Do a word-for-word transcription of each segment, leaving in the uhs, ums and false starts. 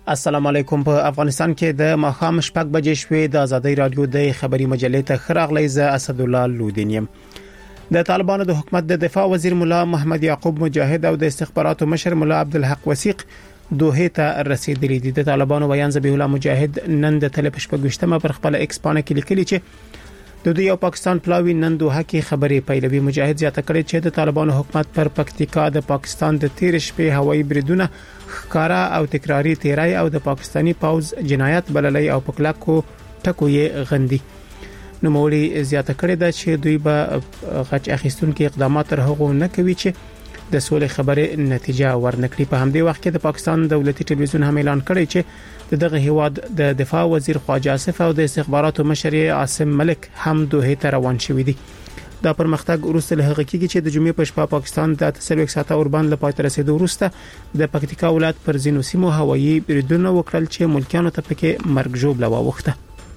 السلام علیکم. په افغانستان کې د ماښام شپږ بجې شوې د ازادي رادیو د خبري مجلې ته خراغلی ز اسد الله لودینیم. د طالبانو د حکومت د دفاع وزیر مولا محمد یعقوب مجاهد او د استخباراتو مشر مولا عبدالحق وثیق دوه ته رسیدلی دي. د طالبانو بیان ذبیح الله مجاهد نن د تل پشپګشتمه پر خپل ایکس پاڼه کې لیکلي چې د دوی او پاکستان پلاوی نن دوه کې خبرې پیلوي. مجاهد زیاته کړې چې د طالبانو حکومت پر پکتیکا د پاکستان د تیر شپې هوایي بریدونه ښکارا او تکراری تیرای او د پاکستانی پاوز جنایت بللی او پکلاکو ټکو یې غندي. نو مولي زیاته کړې ده چې دوی به غچ اخیستونکو اقدامات تر هغه نه کوي چې د سولې خبره نتیجه ورنکړي. په همدې وخت کې د پاکستان دولتي ټلویزیون هم اعلان کړی چې د دغه هیواد د دفاع وزیر خواجه آصف او د استخباراتو مشر عاصم ملک هم دوه ته روان شوي دي. دا پرمختګ وروسته له هغه کېږي چې د جمعې په شپه پاکستان د تسلوک ساته اوربان له پاتې رسیدو وروسته د پکتیکا ولایت پر ځینو سیمو هوایي بریدونه وکړل چې ملکیانو ته پکې مرګ ژوبله واوښته.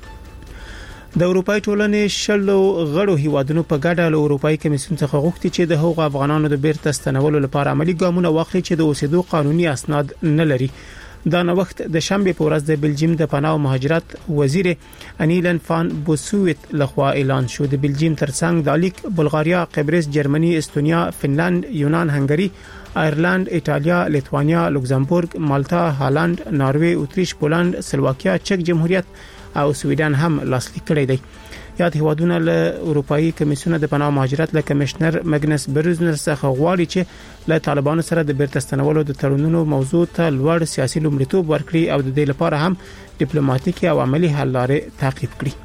د اروپای ټولنې شلو غړو هیوادونو په ګډه له اروپای کمیسیون څخه غوښتي چې د هغو افغانانو د بیرته ستنولو لپاره عملی ګامونه واخلي چې د اوسېدو قانوني اسناد نه لري. دا نو وخت د شنبه په ورځ د بلجیم د پناه او مهاجرت وزیر انیلن فان بوسویت لخوا اعلان شو. د بلجیم ترڅنګ د لیک بلغاریا، قبرس، جرمني، استونیا، فنلند، یونان، هنګری، آیرلند، ایتالیا، لیتوانیا، لوکزامبورګ، مالټا، هالند، ناروې، اتریش، پولند، سلواکیا، چک جمهوریت او سویډن هم لاسلیک کړی دی. یاد هیوادونه له اروپאי کمیسیون د پناه مهاجرت له کمشنر مګنس برزنر څخه غواړي چې له طالبانو سره د بیرته ستنولو د تړونونو موضوع ته لوړ سیاسي لومړیتوب ورکړي او د دې لپاره هم ډیپلوماټیکي او عملی حل لارې تعقیب کړي.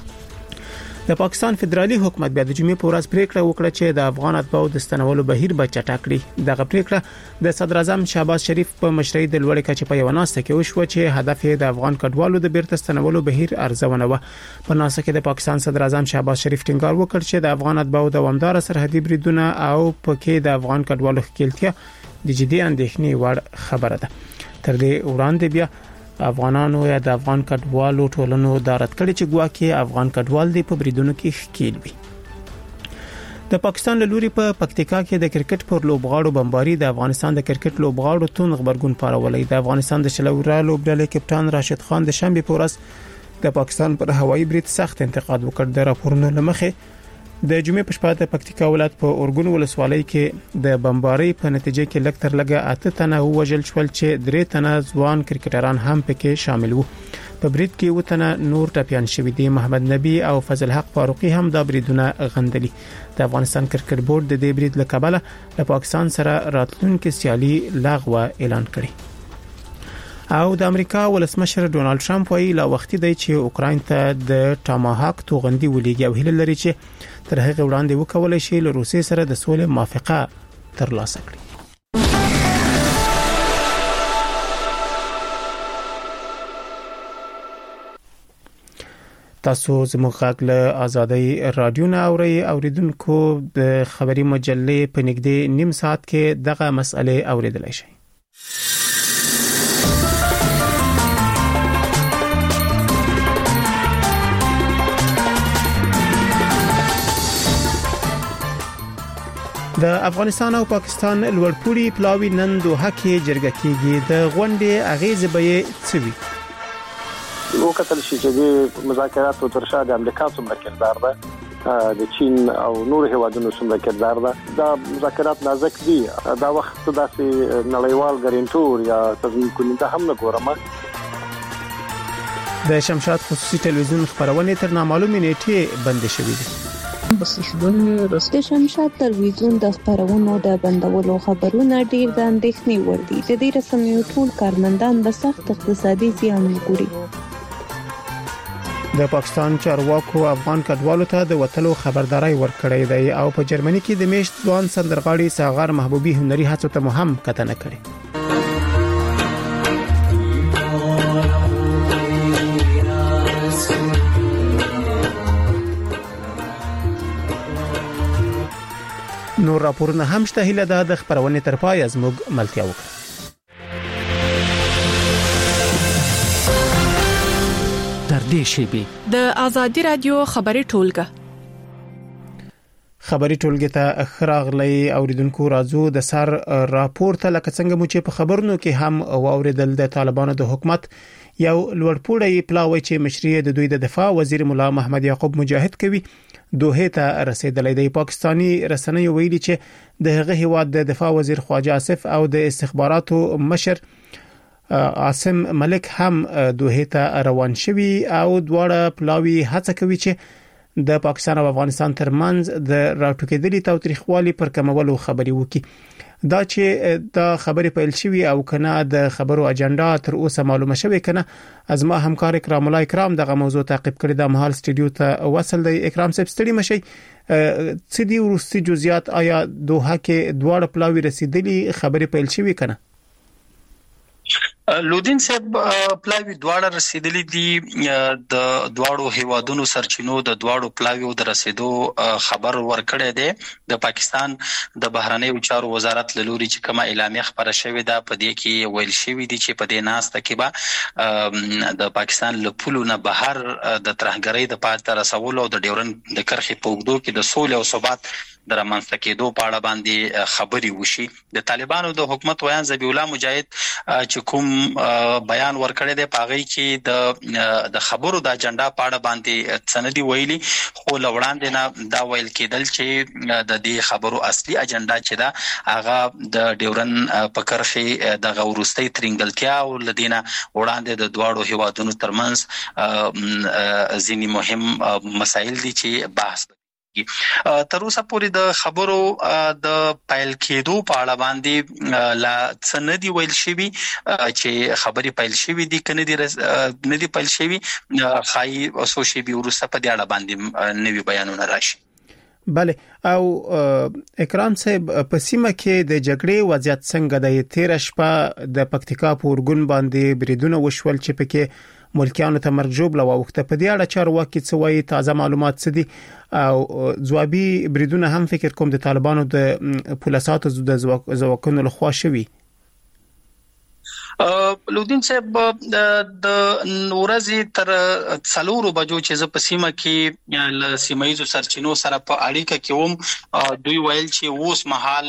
د پاکستان فدرالي حکومت بیا د جمعې په ورځ پریکړه وکړه چې د افغان اتباعو د ستنولو بهیر به چټک کړي. دغه پریکړه د صدر اعظم شهباز شریف په مشرۍ د لوړې کچې په یو ناسته کې وشو چې هدف یې د افغان کډوالو د بیرته ستنولو بهیر ارزونه و. په ناسته کې د پاکستان صدر اعظم شهباز شریف ټینګار وکړ چې د افغان اتباعو دوامدار سرحدي بریدونه او پکې د افغان کډوالو ښکیلتیا د جدي اندېښنې وړ خبره ده. تر دې وړاندې بیا افغانانو یا د افغان کډوالو ټولنو دارت کړي چې ګواکې افغان کډوال دی په بریدونو کې ښکیل وي. د پاکستان له لوري په پکتیکا کې د کرکټ پر لوبغاړو بمباري د افغانستان د کرکټ لوبغاړو تون خبرګون پارولې. د افغانستان د شلورا لوبډلې کپټان راشد خان د شنبه په ورځ د پاکستان پر هوایي برید سخت انتقاد وکړ. د راپورونو لمخې د جمعې په شپه د پکتیکا ولایت په اورګون ولسوالۍ کې د بمباري په نتیجه کې لږ تر لږه اته تنه وژل شول چې درې تنه ځوان کرکټران هم پکې شامل وو. په برید کې و تنه نور ټپيان شوي دي. محمد نبی او فضل حق فاروقي هم د بریدونه غندلي. د افغانستان کرکټ بورډ د دې برید له کبله له پاکستان سره راتلونکي سیالي لغوه اعلان کړي. او د امریکا ولسمشر ډونالد ټرمپ وایي لا وخت دی چې اوکراین ته د ټاماهاک توغندي ولېږي او هیله لري چې تر هغه وړاندې وکولای شي له روسیې سره د سولې موافقه ترلاسه کړي. تاسو زموږ غږ له ازادي رادیو نه اورئ. اوریدونکو د خبري مجلې په نږدې نیم ساعت کې دغه مسئله اوریدلای شئ. د افغانستان او پاکستان لوړپوړي پلاوی نن دوه کې جرګه کېږي. د غونډې اغیز به څه وي؟ یو کتل شي چې د مذاکراتو تر شا د امریکا څومره کردار ده، د چین او نور هیوادونو څومره کردار ده. دا مذاکرات نازک دي. دا وخت داسې نړیوال ګارانټور یا تضمین کوونکی هم نه ګورم. د شمشاد خصوصي ټلویزیون خبرونه تر نامعلومه نیټه بند شوې دي. د شمشاد تلویزیون د خبرونو د بندولو خبرونه ډیر د اندېښنې وړ دي. د دې رسنیو ټول کارمندان د سخت اقتصادي زیان وګوري. د پاکستان چارواکو افغان کډوالو ته د وټلو خبرداري ورکړې ده او په جرمني کې د میشت ځوان سندرغاړي ساغر محبوبي هنري هڅو ته مهم کتنه کړې. نور راپورونه هم شته. هیله ده د خبرونه تر پای زموږ ملتیا وکړي. تر دې شی به د ازادي رادیو خبري ټولګه خبري ټولګي ته خراغلي اوریدونکو راځو د سر راپور ته لکه څنګه مو چې په خبرونو کې هم واوریدل د طالبانو د حکومت یو لوړپوړی پلاوی چې مشري د دوی د دفاع وزیر مولا محمد یعقوب مجاهد کوي دوه ته رسیدلې د پاکستانی رسنیو ویلي چې د هغه هیواد د دفاع وزیر خواجه آصف او د استخباراتو مشر عاصم ملک هم دوه ته روان شوي او دواړه پلاوی هڅه کوي چې د پاکستان او افغانستان ترمنځ د راټوکېدلې تاوتریخوالي پر کمولو خبري وکړي دا چې دا خبري پیل شوی او کنه د خبرو اجنډا تر اوسه معلومه شوی کنه از ما همکار اکرام الله اکرام دغه موضوع تعقیب کړی د مهال سټډیو ته وصل دی. اکرام صاحب ستړي مشي څه دی ورستي جزئیات آیا دوه کې دواړه پلاوی رسیدلې خبري پیل شوی کنه؟ لودین صاحب پلاوی دواړه رسیدلې دي د دواړو هیوادونو سرچینو د دواړو پلاویو د رسیدو خبر ورکړی دی. د پاکستان د بهرنیو چارو وزارت له لوري چې کومه اعلامیه خبره شوې ده په دې کې ویل شوی دی چې په دې ناسته کې به د پاکستان له پولو نه بهر د ترهګرۍ د پاتې رسولو او د ډیورنډ د کرښې په اوږدو کې د سولې او ثبات د رامنځته کېدو په اړه باندې خبري وشي. د طالبانو د حکومت ویان ذبیح الله مجاهد چې کوم بیان ورکړی دی په هغه کې د د خبرو د اجنډا په اړه باندې سندي ویلي خو لوړاندې نه دا ویل کېدل چې د دې خبرو اصلي اجنډا چې دا هغه د ډیورن په کرښې د غورستۍ ترنګلتیا او لدینه وړاندې د دواړو هیوادونو ترمنځ ځینی مهم مسایل دي چې بحث تر اوسه پورې د خبرو د پایل کېدو په اړه باندې لا سندي ویل شوی چې خبري پایل شوی دي کنه دي نه دي پایل شوی خای سوشي بي ورسته په دې اړه باندې نوي بیانونه راشي. بله او اکرام صاحب په سیمه کې د جګړې وضعیت څنګه د تیر شپه د پکتیکا پورګون باندې بریدونه وشول چې پکې ملکیانو ته مرګ جوړ لوخته په دې اړه چارواکي څه وایي تازه معلومات څه دي او ځوابي بریدونه هم فکر کوم د طالبانو د پولیساتو د ځواکونو لخوا شوي؟ لودین صاحب د ورځې تر څلورو بجو چې ز په سیمه کې ل سیمایزو سرچینو سره په اړیکه کې وم دوی ویل چې اوس مهال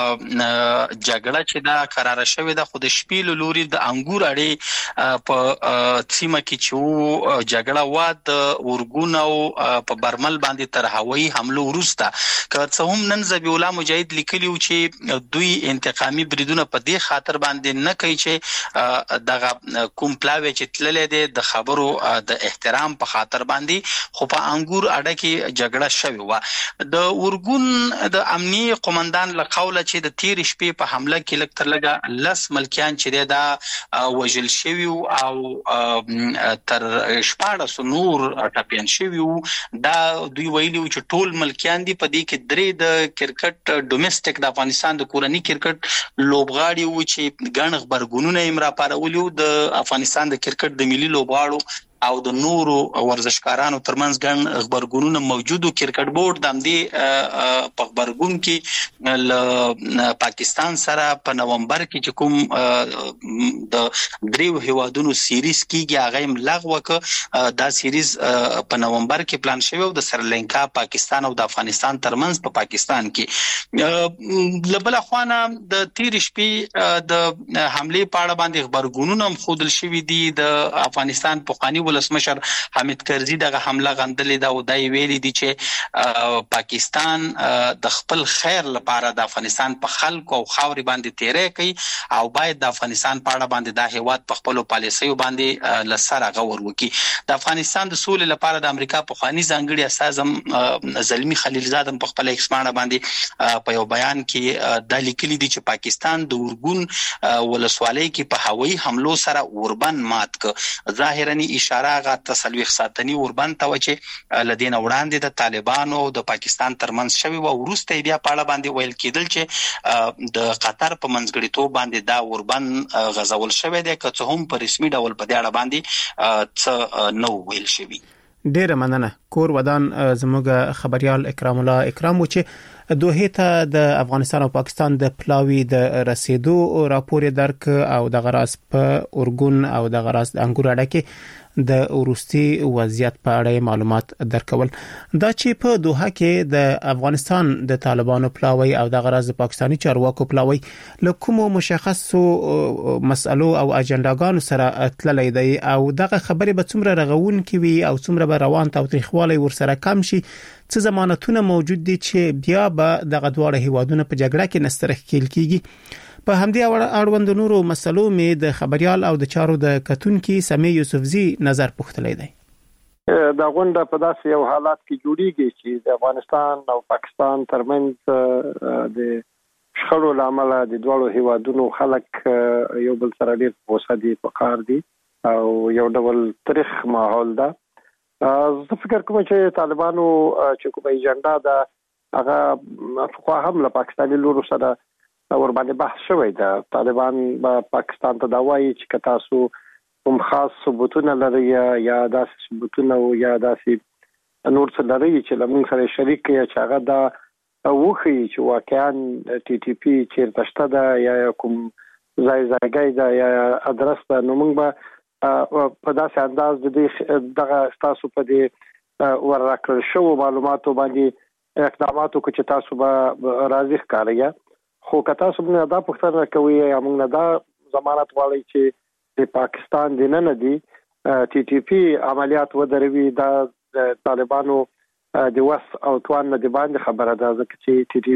جګړه چې دا قرار شوې ده خو د شپې لوري د انګور اړې په سیمه کې چې جګړه وا د اورګون او په برمل باندې تر هوایي حمله ورسته که څه هم نن ذبیح الله مجاهد لیکلی چې دوی انتقامي بریدونه په دې خاطر باندې نه کوي چې دغه کوم پلاوی چې تللې ده د خبرو د احترام په خاطر باندې خو په انګور اډه کې جګړه شوې و. د اورګون د امنی قومندان له قوله چې د تیر شپې په حمله کې لک تر لګه لس ملکیان چې دا وژل شوی او تر شپاړس نور ټاپین شوی دا دوی ویلي چې ټول ملکیان دي په دې کې درې د کرکټ ډومېسټک د افغانستان د کورنۍ کرکټ لوبغاړي و چې ګڼ خبرګونونه را پارولیو د افغانستان د کرکټ د ملي لوبغاړو او د نورو ورزشکارانو ترمنځ ګڼ خبرګونونه موجودو. کرکټ بورډ د همدې په خبرګون کې ل پاکستان سره په نومبر کې چې کوم د دریو هیوادونو سیریز کېږي هغه هم لغوه ک دا سیریز په نومبر کې پلان شوی او د سریلانکا پاکستان او د افغانستان ترمنځ په پاکستان کې لبل خوانه د تیر شپې د حمله په اړه باندې خبرګونونه هم خودل شوی دي. د افغانستان پخوانی ولسمشر حامد کرزي دغه حمله غندلې دا او دای ویلي دي چې پاکستان د خپل خیر لپاره د افغانستان په خلکو او خاوري باندې تیرې کوي او باید د افغانستان په اړه باندې د هیواد په خپل پالیسیو باندې لسره غور وکړي. د افغانستان د سولې لپاره د امریکا پخوانی ځانګړي استاذ زلمی خلیلزاد په خپل ایکسمانه باندې په یو بیان کې د لیکلي دي چې پاکستان د اورګون ولسوالۍ کې په هوایي حملو سره اوربن مات ک ظاهرا اشاره غا تسلويخ ساتنی اوربن ته چې لدین وړاندې د طالبانو د پاکستان ترمنځ شوی و ورسته بیا په اړه باندې ویل کېدل چې د قطر په منځګړیتوب باندې دا اوربن غزول شوی دی که څه هم په رسمي ډول په دې اړه باندې څه نو ویل شوی. ډیره مننه. کور ودان زموږ خبريال اکرام الله اکرام و چې دوه ته د افغانستان او پاکستان د پلاوی د رسیدو راپور درک او د غراس په اورګون او د غراس د انګور اډکه د ورستي وضعیت په اړه معلومات درکول. دا چې په دوحه کې د افغانستان د طالبانو پلاوی او د غراس د پاکستاني چارواکو پلاوی له کومو مشخصو مسألو او اجنډاګانو سره تللی دی او دغه خبرې به څومره رغون کوي او څومره به روان تاوتریخوالی ورسره کم شي، څه ضمانتونه موجود دي چې بیا به دغه دواړه هیوادونه په جګړه کې نسترخ کېل کیږي. په همدې اړوند نورو مسلو مې د خبريال او د چارو د کتونکو سمې یوسفزي نظر پوښتلی دی. دا غونډه په داسې یو حالات کې جوړیږي چې د افغانستان او پاکستان ترمنځ د شخړو لامل د دوه هیوادونو خلک یو بل سره ډیر غوسه دي، فقار دي او یو ډول تاریخ ماحول ده. زه فکر کوم چې طالبانو چې کومه ایجنډا ده هغه خو هم له پاکستاني لورو سره ور باندې بحث شوی ده. طالبان به پاکستان ته دا وایي چې تاسو کوم خاص ثبوتونه لري یا داسې ثبوتونه او یا داسې نور څه لري چې لمون سره شریک کې چې هغه دا وخی چې واقعا ټي ټي پی چیرته شته ده یا کوم ځای ځایګی ده یا ادرس ده، نو موږ به په داسې انداز د دې دغه تاسو په دې ورکړل شو معلوماتو باندې اقداماتو کې چې تاسو به راضي ښکارئ. خو که تاسو موږ دا پوښتنه کوي یا موږ دا ضمانت غواړي چې د پاکستان د نن دي ټي ټي پی عملیات ودروي، دا د طالبانو د وس او توان د باندې خبره ده، ځکه چې ټي ټي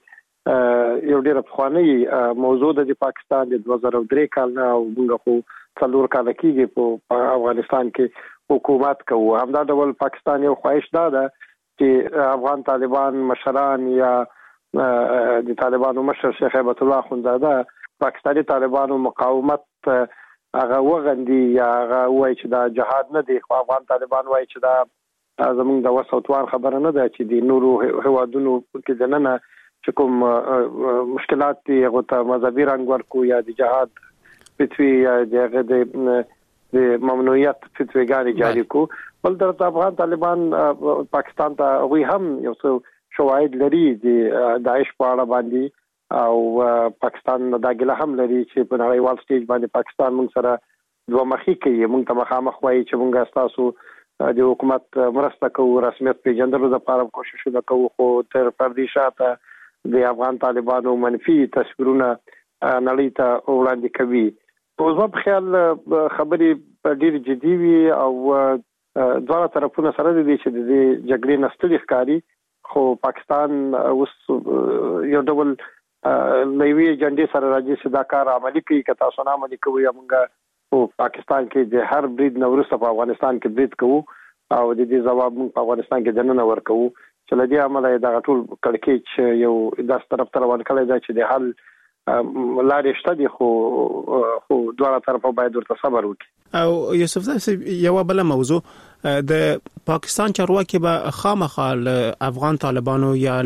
پی یو ډېر افغاني موضوع د پاکستان د دوه زره درې کال نه او موږ خو څلور کال کېږي په افغانستان کې حکومت کوو. همدا ډول پاکستان یو خواهش ده چې افغان طالبان مشران یا د طالبانو مشر شیخ هیبت الله اخوندزاده پاکستاني طالبانو مقاومت هغه وغندي یا هغه وایي چې دا جهاد نه دی، خو افغان طالبان وایي چې دا زموږ د وسوتوان خبره نه ده چې د نورو هوادونو کې د نن چې کوم مشکلات دي هغه ته مذهبي رنګ ورکو یا د جهاد فتوی یا د ممنوعیت فتویګانې جاری کو. بل درته افغان طالبان پاکستان ته وی هم یو څه شواهد لري د داعش په اړه باندې او پاکستان دا ګله هم لري چې په نړیوال سټیج باندې پاکستان موږ سره دوه مخې کوي، موږ ته مخامخ وایي چې موږ تاسو د حکومت مرسته کوو، رسمیت پیژندلو لپاره کوشش وکړو، خو تر پردي شاته د افغان طالبانو منفي تصویرونه نړۍ ته وړاندې کوي. په ځواب خیال خبرې ډېر جدي وي او دواړه طرفونه سره دي چې د جګړې نستړي ښکاري، خو پاکستان اوس یو ډول لوی جنډي سره راځي چې دا کار عملي کوي. که تاسو نه عملي کوئ موږ په پاکستان کې د هر برید نورسته په افغانستان کې برید کوو او د دې ځواب موږ په افغانستان کې دننه ورکوو چې لدی عمله دا ټول کړکېچ یو داس طرف ته روان کړی دا چې د حل لارې شته دي، خو خو دواړه طرفه باید ورته صبر وکړي. او یوسف صاحب یو بل موضوع د پاکستان چارواکي به خامخا افغان طالبانو یا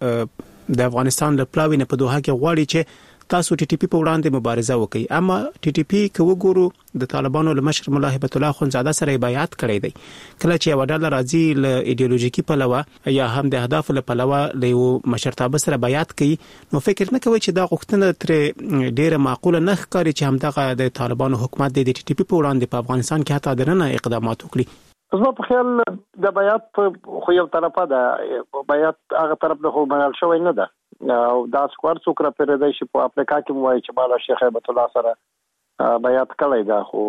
د افغانستان له پلاوی نه په دوحه کې غواړي چې تاسو ټي ټي پی په وړاندې مبارزه وکړي، اما ټي ټي پی کو وګورو د طالبانو له مشر مولا هیبت الله اخوندزاده سره بیعت کړی دی. کله چې یو ډول راځي له ایدئولوژیکي پلوه یا هم د اهداف له پلوه له مشرتابه سره بیعت کوي، نو فکر نه کوي چې دا غوښتنه تر ډیره معقوله نه ښکاري چې همدغه د طالبانو حکومت د ټي ټي پی په وړاندې په افغانستان کې حتی درنه اقدامات وکړي. زما په خیال د بیعت خو یو طرفه ده، بیعت هغه طرف له خو منل شوی نه ده او دا سکوار څوک را پیدا شي په افریقا کې موایي چې مالا شیخ هیبت الله سره بیعت کړی دا، خو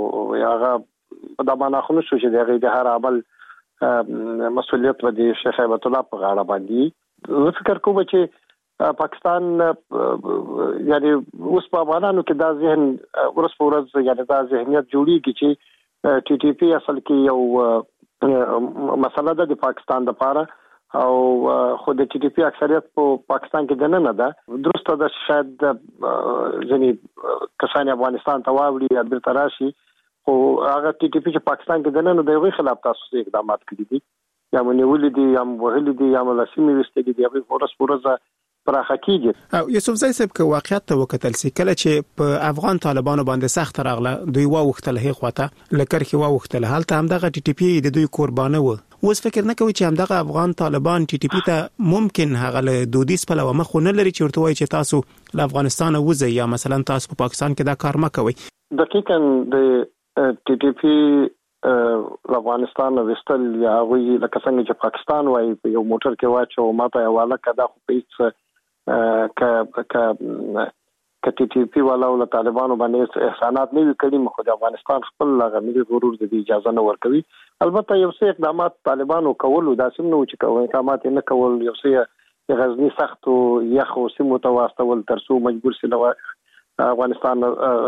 هغه دا معنا خو نشو چې دغه د هر عمل مسؤلیت و د شیخ هیبت الله په غاړه باندې. زه فکر کوم چې پاکستان یعنی اوس په افغانانو کې دا ذهن ورس په ورځ یعنی دا ذهنیت جوړیږي چې ټي ټي پی اصل کې یو مسله ده د پاکستان لپاره او خو د ټي ټي پی اکثریت په پاکستان کې دنه نه ده. درسته ده شاید ځینې کسان افغانستان ته واوړي یا بیرته راشي، خو هغه ټي ټي پی چې پاکستان کې دنه نه د یوې خلاف تاسو اقدامات کړي دي، یا مونږ دي یا وهلي دي یا ملاسمي وستګي دي، هغه ورس ورځ پراخه کیږي. او یوسف زای صاحب که واقعیت ته وکتل سي کله چې په افغان طالبانو باندې سخت راغله دوی وا وختل هي خواته لکر کې وا وختل حالت همدغه ټي ټي پی د دوی قربانه و اوس فکر نه کوي چې همدغه افغان طالبان ټي ټي پی ته ممکن هغه له دودیس په لور مخ نه لري چې ورته وایي چې تاسو له افغانستان وځئ یا مثلا تاسو په پاکستان کې دا کار مه کوئ. دقیقاً د ټي ټي پی افغانستان وستل یا وی لکه څنګه چې پاکستان وایي په یو موټر کې واچو ماته حواله کړه خو په هیڅ ک ک ک ټي ټي پی والا او طالبانو باندې احسانات نه کړي مخ د افغانستان خپل لغمي غرور د اجازه نه ورکوي. البته یو څه اقدامات طالبانو کولو دا سم نو چې کوي اقدامات نه کول یو څه غزنی سخت او یخو سیمو ته واستول ترڅو مجبور سي نو افغانستان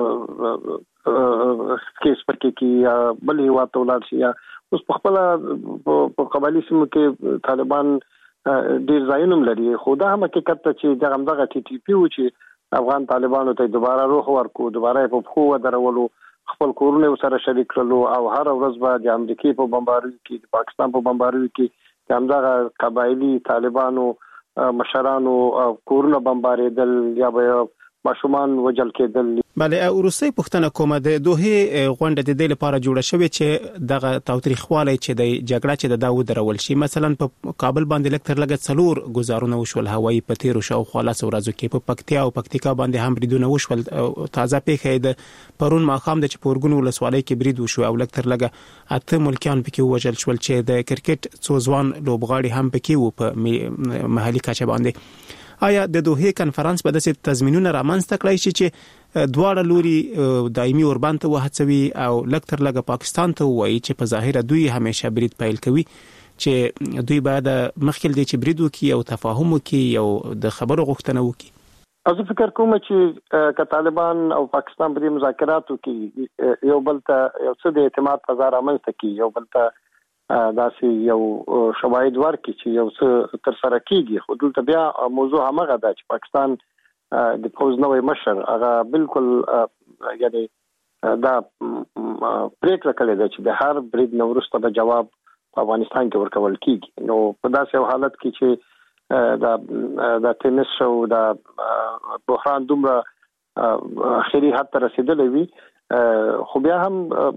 کیس پکې کې بل هیوا ته ولر شي اوس په خپل په قبایلی سیمو کې طالبان ډیر ځایونه لري خو دا هم حقیقت ته چې دغه دغه ټي ټي پی و چې افغان طالبانو ته دوباره روح ورکو دوباره په خو درولو خپل کورونه سره شریک کړلو او هر ورځ به د امریکای په بمباروي کې د پاکستان په بمباروي کې همدغه قبایلی طالبانو مشرانو کورونه بمباریدل یا به ماشومان وجل کېدل. بله روسي پښتنه کومه د دوه غونډه د دې لپاره جوړه شوې چې دغه تاوتریخوالی چې د جګړه چې د داو درول شي مثلا په کابل باندې لکتر لګت څلور گزارونه وشول هوایي په تیرو شاو خلاص ورځو کې په پکتیا او پکتیکا باندې هم بریدونه وشول تازه پیښه د پرون ماخام د چپورګون ولسوالۍ کې برید وشو او لکتر لګه اته ملکیان پکې وژل شول چې د کرکټ څوزوان لوبغاړي هم پکې وو په محلي کچه باندې. آیا د دوه کانفرنس په داسې تضمینونه رامنځته کړای شي چې دواړه لوري دایمي اوربند ته وهڅوي او لکتر لګه پاکستان ته وایي چې په ظاهر دوی همیشه برید پیل کوي چې دوی بعد مخکې د چې برید وکي او تفاهم وکي او د خبرو غوښتنه وکي. زه فکر کوم چې ک طالبان او پاکستان په مذاکراتو کې یو بل ته یو څه د اعتماد فضا رامنځته کوي یو بل ته داسې یو شواهد ورکړي چې یو څه تر سره کیږي خو دلته بیا موضوع همغه ده چې پاکستان د فوز نوې مشر هغه بالکل یعنی دا پریکړه کړې ده چې د هر برید نو وروسته به جواب په افغانستان کې ورکول کیږي. نو په داسې حالت کې چې دا د تنس شو دا بحران دومره اخري حد ته رسیدلی وي خو بیا هم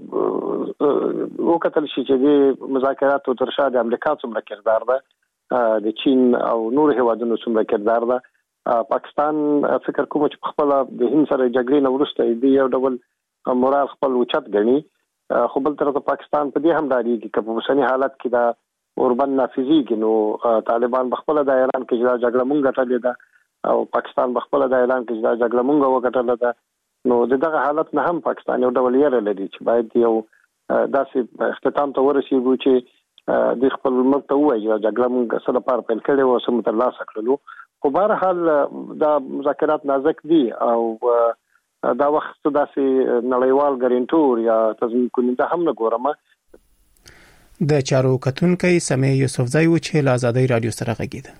وکتل شي چې د مذاکراتو تر شا د امریکا څومره کردار ده د چین او نور هیوادونو څومره کردار ده. پاکستان فکر کوم چې خپل د هند سره جګړې نه وروسته دی یو ډول مورال خپل اوچت غني خو بل طرف پاکستان په دې هم داري چې په اوسنی حالت کې دا اوربند نافذي نو طالبان بخپل د اعلان کې چې جګړه مونږ غټلې ده او پاکستان بخپل د اعلان کې چې جګړه مونږ وغټلې ده نو دغه حالت نه هم پاکستان یو ډول یې لري چې باید یو داسې اختتام ته ورسیږي چې د خپل ملک ته وایي چې جګړه موږ سره پار پیل کړو او سم تر لاسه کړلو خو بهر حال دا مذاکرات نازک دي او دا وخت داسې نړیوال ګارانټور یا تضمین کوونکی هم نه ګورم. د چارو کتونکو سمیع یوسفزئی و چې له آزادۍ رادیو سره غږیده.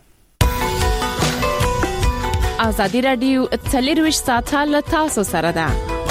آزادی رادیو څلرویشت ساعته له تاسو سره ده.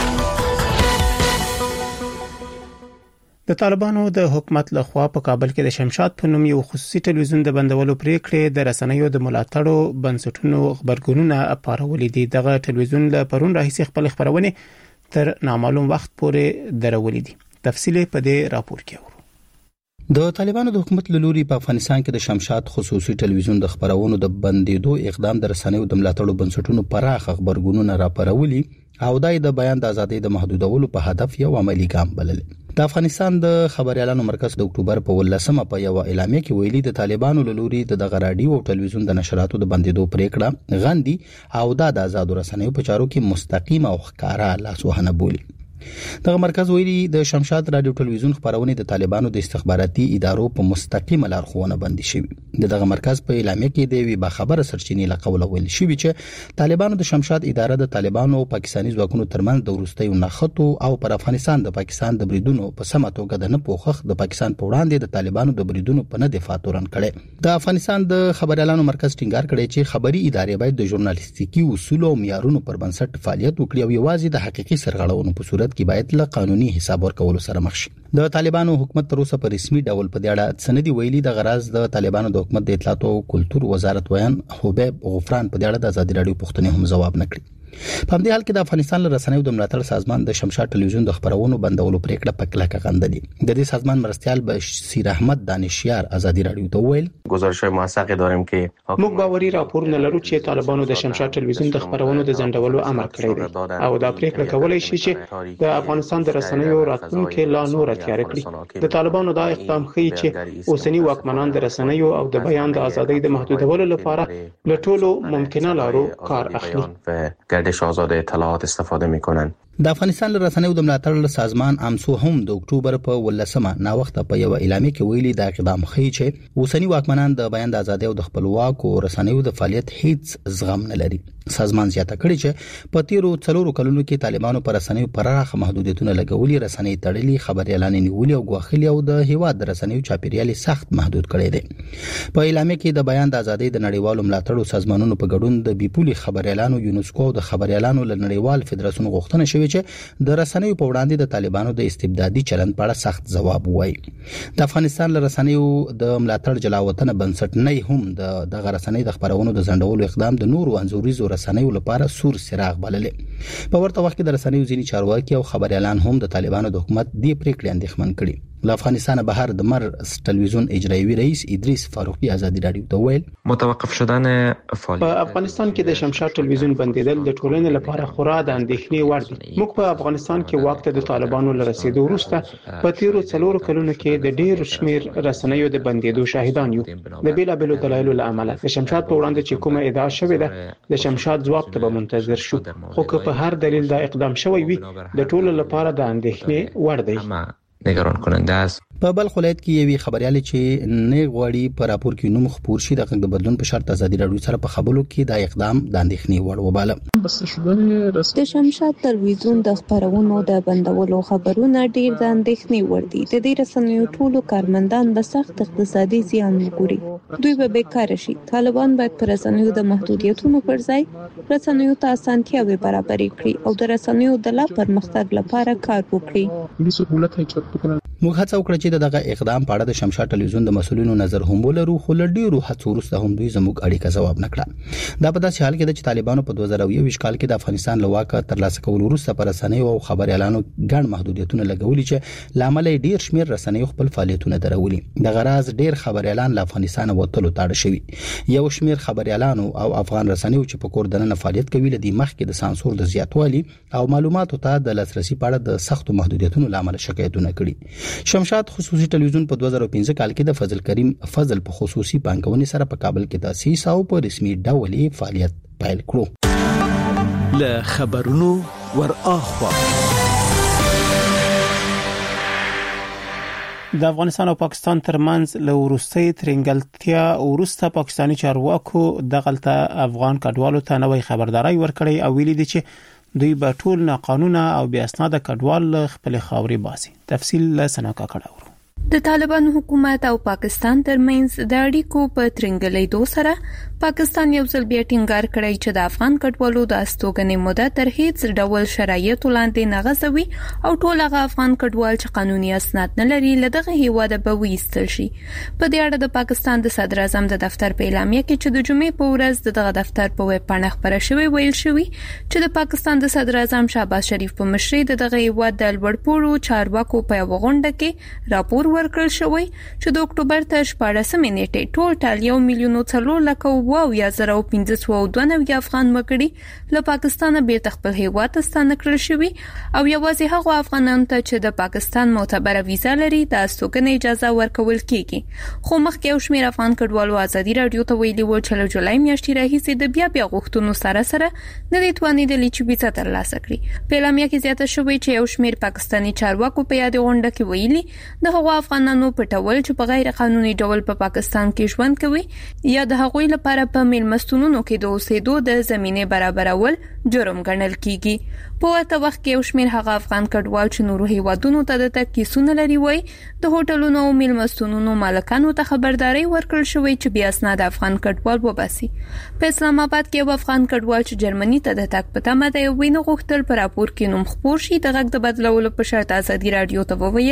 د طالبانو د حکومت لخوا په کابل کې د شمشاد په نوم یو خصوصي ټلویزیون د بندولو پریکړې د رسنیو د ملاتړو بنسټونو خبرګونونه اپارولې دي. دغه ټلویزیون له پرون راهیسې خپل خبرونه تر نامعلوم وخت پورې درولې دي. تفصیل په دې راپور کې د طالبانو د حکومت لوري په افغانستان کې د شمشاد خصوصي ټلویزیون د خبرونو د بندیدو اقدام د رسنیو د ملاتړو بنسټونو پراخ خبرګونونه راپارولي او دای د بیان د ازادۍ د محدودولو په هدف یو عملی ګام بلل. د افغانستان د خبريالانو مرکز د اکتوبر په ولسمه په یو اعلامیه کې ویلي د طالبانو لوري د رادیو او ټلویزیون د نشراتو د بندیدو پریکړه غندي او د آزاد رسنیو په چارو کې مستقیم او ښکارا لاسوهنه بولي. دغه مرکز ویلي د شمشاد رادیو ټلویزیون خبرونه د طالبانو د استخباراتي ادارو په مستقیمه لارښوونه باندې شوی. دغه مرکز په اعلامیه کې د وی باخبره سرچینې لقول ویل شوی چې طالبانو د شمشاد اداره د طالبانو او پاکستاني ځواکونو ترمنځ د وروستیو نخښتو او پر افغانستان د پاکستان د بریدونو په سمه توګه د نه پوښښ د پاکستان په وړاندې د طالبانو د بریدونو په نه دفاع تورن کړي. د افغانستان د خبريالانو مرکز ټینګار کړي چې خبري ادارې باید د ژورنالیستیکي اصول او معیارونو پر بنسټ فعالیت وکړي او یوازې د حقيقي سرغړونو په صورت کې باید له قانوني حساب ورکولو سره مخ شي. د طالبانو حکومت تر اوسه په رسمي ډول په دې اړه سندي ویلي د غراز د طالبانو د حکومت د اطلاعات او کلتور وزارت ویان حبیب غفران په دې اړه د آزادي رادیو پوښتنې هم جواب نکړي. په دې حال کې د افغانستان رسنیو د ملاتړ سازمان د شمشاد ټلویزیون د خبرونو بندولو پریکړه په کلکه غندلې. د دې سازمان مرستيال بشیر احمد دانشیار ازادي رادیو ته ویل گزارش‌های موثقی داریم که موږ باوري راپورونه لرو چې طالبانو د شمشاد ټلویزیون د خبرونو د ځنډولو امر کړی دی او دا پریکړه کولای شي چې د افغانستان د رسنیو راتلونکي لا نور تیار کړي. د طالبانو دا اقدام ښیي چې اوسنی واکمنان د رسنیو او د بیان د ازادۍ د محدودولو لپاره له ټولو ممکنه لارو کار اخلي. گردش آزاد اطلاعات استفاده می‌کنند. د افغانستان رسنیو د ملاتړ سازمان امسو هم د اکتوبر په ولسمه نا وخت په یو اعلامیه کې ویلي دا اقدام ښیي چې اوسنی واکمنان د بیان د ازادۍ او د خپلواک او رسنیو د فعالیت هیڅ زغم نه لري. سازمان زیاته کړی چې په تیرو څلورو کلونو کې طالبانو پر رسنیو پراخ محدودیتونه لګولي، رسنۍ تړلي، خبريالان نیولي او غوښلي او د هیواد د رسنیو چاپیریال سخت محدود کړی دی. په اعلامیه کې د بیان د ازادۍ د نړیوالو ملاتړو سازمانونو په ګډون د بیپولي خبريالانو یونسکو او د خبريالانو له نړیوال فدراسیون غوښتنه شوې چې د رسنیو په وړاندې د طالبانو د استبدادي چلند په اړه سخت ځواب وایي. د افغانستان له رسنیو د ملاتړ جلاوطن بنسټ نه هم د دغه رسنۍ د خبرونو د ځنډولو اقدام د نورو انزوريزو رسنیو لپاره سور سراغ بللې. په ورته وخت کې د رسنیو ځینی چارواکي او خبريالان هم د طالبانو د حکومت دی پریکړې اندېښمن کړي. له افغانستان بهر د مر ټلویزیون اجرایي رئیس ادریس فاروقی ازادي رادیو ته ویل متوقف شدن فعالیت په افغانستان کې د شمشاد ټلویزیون بندیدل د ټولنې لپاره خورا د اندېښنې وړ دي. موږ په افغانستان کې وخت د طالبانو له رسیدو وروسته په تیرو څلورو کلونو کې د ډېر شمیر رسنیو د بندیدو شاهدان یو. د بیلابېلو دلایلو له امله د شمشاد په وړاندې چې کومه ادعا شوې ده د شمشاد ځواب ته به منتظر شو، خو که په هر دلیل دا اقدام شوی وي د ټولو لپاره د اندېښنې وړ دی. نگران کننده است. په بل ولایت کې یوې خبريالي چې نه غواړي په راپور کې نوم خبر شي د غږ د بدلون په شرط ازادي رادیو سره په خبرو کې دا اقدام د اندېښنې وړ وباله. د شمشاد ټلویزیون د خبرونو د بندولو خبرونه ډیر د اندېښنې وړ دي. د دې رسنیو ټولو کارمندان به سخت اقتصادي زیان وګوري. دوی به بیکاره شي. طالبان باید پر رسنیو د محدودیتونو پر ځای رسنیو ته اسانتیاوي برابرې کړي او د رسنیو د لا پرمختګ لپاره کار وکړي. موږ هڅه وکړه چې دغه اقدام په اړه د شمشاد ټلویزیون د مسولینو نظر هم ولرو، خو لډیرو هڅو وروسته هم دوی زموږ اړیکه جواب نکړه. دا په داسې حال کې ده چې طالبانو په دوه زره یو کال کې د افغانستان له واکه ترلاسه کول وروسته پر رسنیو او خبريالانو ګڼ محدودیتونه لګولي چې لامل ډیر شمیر رسنیو خپل فعالیتونه درولي. د غراز ډیر خبريالان له افغانستان وتلو تاړه شوي. یو شمیر خبريالانو او افغان رسنیو چې په کور دننه فعالیت کوي لدی مخکې د سانسور د زیاتوالي او معلوماتو ته د لاسرسي په اړه د سختو محدودیتونو لامل شکایتونه کړي. شمشاد خصوصي ټلویزیون په دوه زره پنځه کال کې د فضل کریم فضل په خصوصي بانکونې سره په کابل کې تاسیس او په رسمي ډول فعالیت پیل کړو. له خبرونو ور اخوا د افغانستان او پاکستان ترمنځ له وروستي ترنګلتیا وروسته پاکستانی چارواکو دغلطه افغان کډوالو ته نوې خبرداري ورکړې او ویلي دي چې دوی به ټول ناقانونه او بې اسناده کډوال خپل خاوري باسي. تفصیل له سناکا کړه. د طالبان حکومت او پاکستان ترمنځ د اړیکو په ترنګلېدو سره پاکستان یو ځل بیا ټینګار کړی چې د افغان کډوالو د استوګنې موده تر هیڅ ډول شرایطو لاندې نه غځوي او ټول هغه افغان کډوال چې قانوني اسناد نه لري له دغه هیواده به وایستل شي. په دې اړه د پاکستان د صدر اعظم د دفتر په اعلامیه کې چې د جمعې په ورځ دغه دفتر په ویب پاڼه خبره شوې ویل شوې چې د پاکستان د صدر اعظم شهباز شریف په مشرۍ دغه هیواد د لوړپوړو چارواکو په یو غونډه کې راپور ورکړل شوی چې د اکتوبر تر شپاړسمې نیټې ټول یو میلیون څلور لک او یا زره پنځه سوه دوه نوي افغان وګړي له پاکستانه بیرته خپل هیواد ته ستانه کړل شوي او یوازې هغه افغانانو ته چې د پاکستان معتبره ویزا لري د استوګنې اجازه ورکول کیږي. خو مخکې یو شمېر افغان کډوالو ازادي رادیو ته ویلي و چې له جولای میاشتې راهیسې د بیا بیا غوښتنو سره سره نه دي توانېدلي چې ویزا ترلاسه کړي. په اعلامیه کې زیاته شوې چې یو شمېر پاکستاني چارواکو په یاد غونډه کې ویلي د هغو افغانانو پټول چې په غیر قانوني ډول په پاکستان کې ژوند کوي یا د هغوی لپاره په میلمستونونو کې د اوسېدو د زمینه برابرول جرم ګڼل کیږي. په ورته وخت کې یو شمېر هغه افغان کډوال چې نورو هیوادونو ته د تګ کیسونه لري وای د هوټلونو او میلمستونونو مالکانو ته خبرداري ورکړل شوې چې بیا اسناد افغان کډوال وباسي. په اسلام آباد کې یو افغان کډوال چې جرمني ته د تګ په تمه دی وینه غوښتل پر راپور کې نوم خبر شي د غږ د بدلولو په شرط ازادي رادیو ته وویل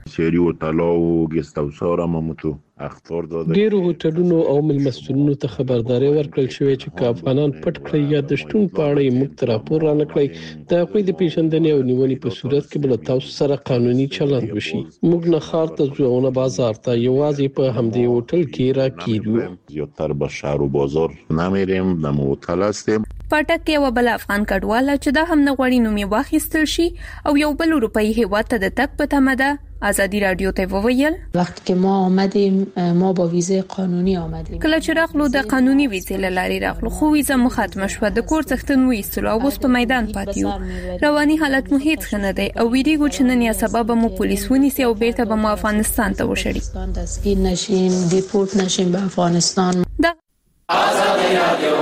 سری هوټلو ګست هاوس را ممتو اخطار داده ډیرو هوټلونو او ملمستونونو ته خبرداري ورکړل شوې چې که افغانان پټ کړی یا د شتون په اړه یې موږ ته راپور را نکړي د هغوی د پیژندنې او نیولې په صورت کې بل تاسو سره قانوني چلند وشي. موږ نه خار ته ځو او نه بازار ته، یوازې په همدې هوټل کې را کېږو. زیاتره به شهر و بازار نمیریم، د هوټل هستیم. پټک یو بل افغان کډواله چې دا هم نغوړی نومي واخیستل شي او یو بل اروپאי هیواد ته د تک په تمه ده. آزادی رادیو ته وویل وخت که ما آمدیم ما با ویزه قانونی آمدیم. کله چې راغلو د قانوني ویزې لاري راغلو، خو ویزه مو ختمه شوه، د کور څښتن وېستلو او اوس په میدان پاتې یو. رواني حالت مو هیڅ ښه نه دی او ویریږو چې نن یا سبب مو پولیس ونیسي او بیرته به مو افغانستان ته وشړي. دستگیر نشیم، دیپورت نشیم به افغانستان. آزادی رادیو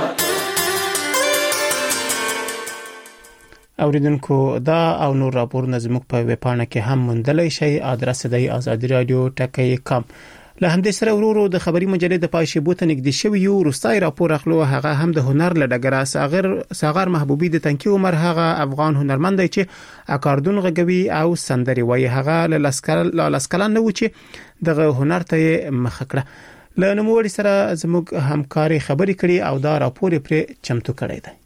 اوریدونکو دا او نور راپورونه زموږ په ویبپاڼه کې هم موندلای شئ. آدرس دی آزادی رادیو ټکی کام. له همدې سره ورورو د خبري مجلې د پای شیبو ته نږدې شوی یو روستای راپور اخلو. هغه هم د هنر لډګرا ساغر ساغر محبوبي د تنکی عمر هغه افغان هنرمند دی چې اکاردون غږوي او سندري وایي. هغه له لسکل له لسکلان نو چې دغه هنر ته مخ کړه. له نوموړي سره زموږ همکاري خبري کړي او دا راپور پر چمتو کړی دی.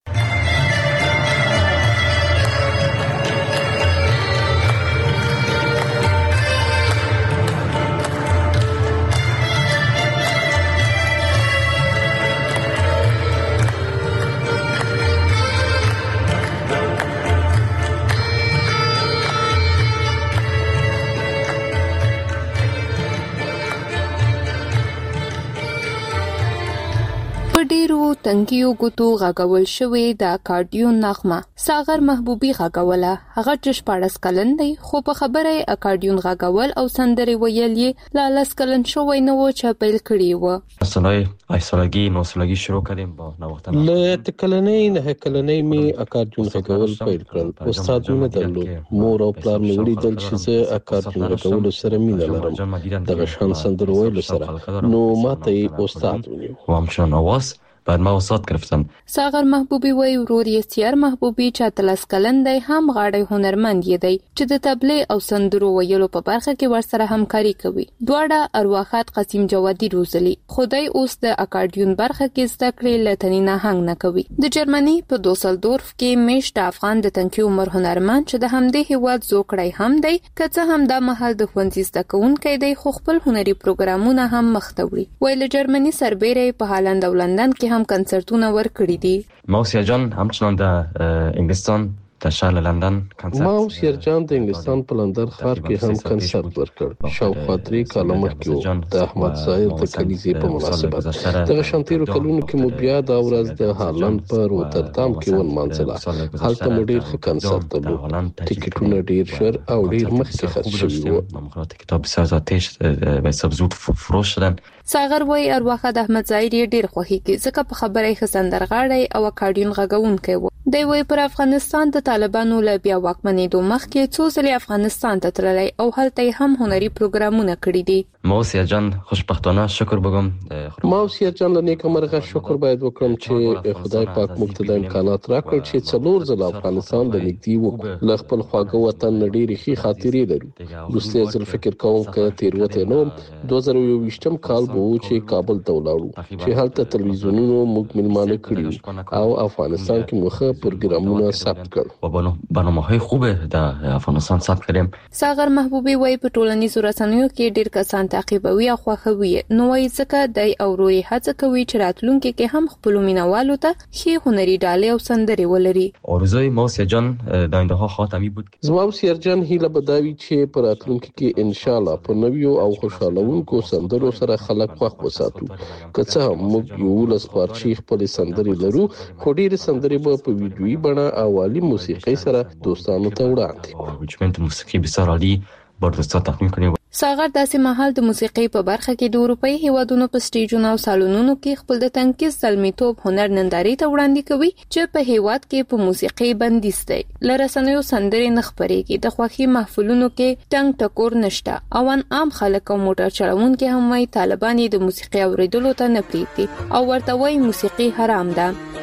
تنکیو ګوتو غاګول شوې د اکاردیون نغمه ساغر محبوبي غاګوله. هغه چې شپاړس کلن دی خو په خبره اکاردیون غاګول او سندري ویل یې لا لس کلن شوی نه و چې پیل کړی و. سنای ایسالګي نو سالګي شروع کړم با نوښتنه له تکلنې نه کلنې می اکاردیون غاګول پیل کړل. استادونه درلود، مور او پلار مې ولیدل چې زه اکاردیون غاګول سره مینه لرم. دغه شان سندري ویل سره نو ماته استاد ونیو و همچنان آواز بعد ما وسات گرفتم. ساغر محبوبي وای ورور یې سیار محبوبي چې تلس کلن دی هم غاړی هنرمند دی چې د تبلې او سندرو ویلو په برخه کې ورسره همکاري کوي. دواړه ارواخات قسیم جوادي روزلي خدای اوس د اکاردیون برخه کې زده کړې لتنی نه هنګ نه کوي. د جرمني په دوسلدورف کې میشت افغان د تنکی عمر هنرمند چې د همدې هیواد زوکړی هم دی کڅه هم د محل د ښوونځي زده کوونکی دی خو خپل هنري پروګرامونه هم مختوي. ویل جرمني سربېره په هالند او لندن کې هم کنسرتونه ورکړي دي. موسیا جان همچنان د انګلستان د شهر لندن کنسرت موسیا جان د انګلستان په لندن ښار کې هم کنسرت ورکړ. شاوخوا درې کاله مخکې د احمد ظاهر د کلیزې په مناسبت دغه شانتیرو کلونو کې مو بیا د ورځ د هالند په روتردام کې ونمانځله. هلته مو ډیر ښه کنسرت درلود. ټیکټونه ډیر شر او ډیر مخکې خرڅ شوي وو. کتاب بسیار آتش و حساب زود فروش شدن. ساغر وای ارواخه د احمد ظاهر ډیر خوښیږي ځکه په خبره یې خسندرغاړی او اکاردیون غږونکی و. دی وای پر افغانستان د طالبانو له بیا واکمنېدو مخکې څو ځلې افغانستان ته تللی او هلته هم هنري پروګرامونه کړي دي. موسیا جان خوشبختانه شکر بگم. موسیا جان له نیک مرغه شکر باید وکړم چې خدای پاک موږ ته د امکانات راکړ چې څلور ځله افغانستان د نږدې وکړو. له خپل خواږه وطن ډېرې ښې خاطرې لرو. وروسته ځل فکر کوم چې تیروتې نه دوه زره یوویشتم کال به و چې کابل ته ولاړو چې هلته تلویزیونونو موږ ملمانه کړي او افغانستان کې موږ پروګرامونه ثبت کړ و برنامه‌های خوب د افغانستان ثبت کړم. ساغر محبوبي وای په ټولنیزو رسنیو کې ډیر کسان تعقیبوي او خوښوي. نو وای ځکه دای او روی هڅه کوي چې راتلونکي کې هم خپل مینوالو ته ښه هنري ډالۍ او سندري ولري. آرزوی موسیا جان د آینده ها خاتمی بود. زما موسیا جان هیله بداوي چې په راتلونکي کې ان شاء الله په نویو او خوشالونکو سندرو سره خلک خوښ وساتو. که څه هم موږ یو لس پارچې خپل سندري لرو خو ډیر سندري به په ویډیویي بڼه او عالی موسیقي سره دوستانو ته وړاندې. اورنجمنت موسیقي بسیار عالی بر دوستان تقدیم کړي. ساغر داسې مهال د موسیقي په برخه کې د اروپאי هیوادونو په سټیجونو او سالونونو کې خپل د تنکیز زلمیتوب هنر ننداري ته وړاندې کوي چې په هیواد کې په موسیقي بندیز دی. لرسنیو سندري نه خبرېږي. د خوخي محفلونو کې ټنګ ټکور نشته. او ان عام خلک او موټر چلوونکي هم وايي طالبان د موسیقي اوریدلو ته نه پریږدي او ورته وايي موسیقي حرام ده.